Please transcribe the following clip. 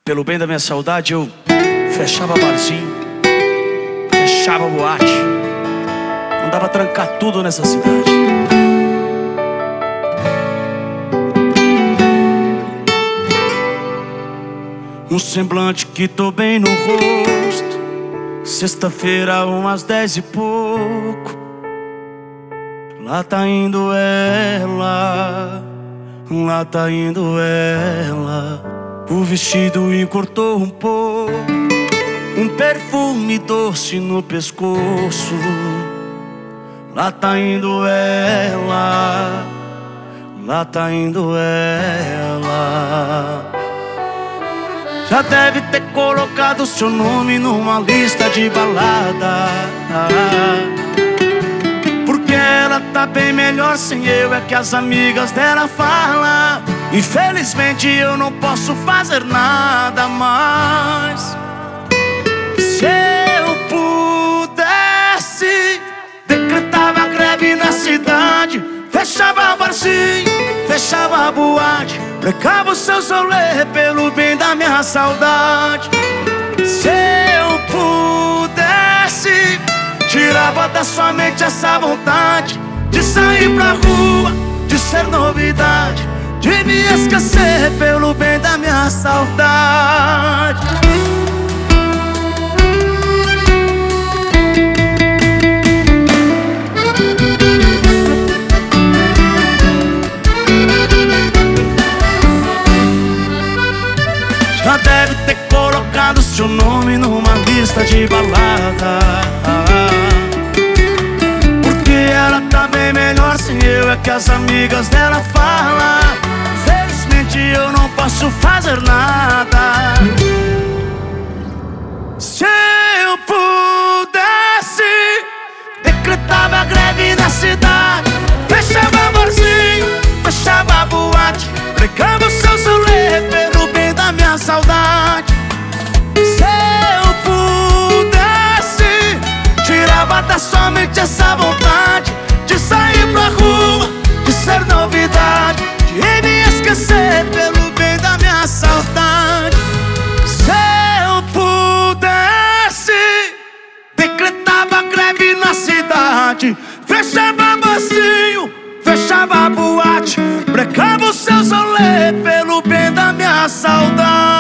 Pelo bem da minha saudade eu fechava barzinho, fechava boate, mandava trancar tudo nessa cidade. Um semblante que tô bem no rosto, sexta-feira umas 10 e pouco. Lá tá indo ela, lá tá indo ela. O vestido encurtou um pouco, um perfume doce no pescoço. Lá tá indo ela, lá tá indo ela. Já deve ter colocado seu nome numa lista de balada, porque ela tá bem melhor sem eu, é que as amigas dela falam. Infelizmente eu não posso fazer nada mais. Se eu pudesse, decretava greve na cidade, fechava barzinho, fechava boate, precava os seus rolê pelo bem da minha saudade. Se eu pudesse, tirava da sua mente essa vontade de sair pra rua, de ser novidade, de me esquecer pelo bem da minha saudade. Já deve ter colocado seu nome numa lista de balada, porque ela tá bem melhor sem eu, é que as amigas dela falam. Infelizmente eu não posso fazer nada. Se eu pudesse, decretava greve na cidade, fechava barzinho, fechava boate, pregava os seus rolê pelo bem da minha saudade. Se eu pudesse, tirava da sua mente essa vontade de sair pra rua, de ser novidade, de me esquecer pelo bem da minha saudade. Se eu pudesse, decretava greve na cidade, fechava barzinho, fechava boate, pregava os seus rolê pelo bem da minha saudade.